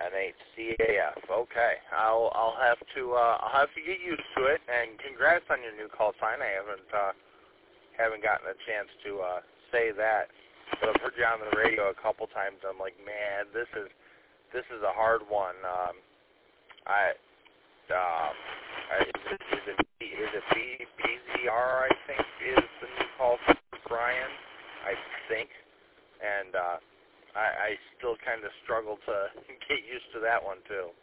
NHCAF. Okay, I'll have to get used to it. And congrats on your new call sign. I haven't gotten a chance to say that, but I've heard you on the radio a couple times. I'm like, man, this is a hard one. Is it BZR? I think is the new call for Brian. I think, and I still kind of struggle to get used to that one too.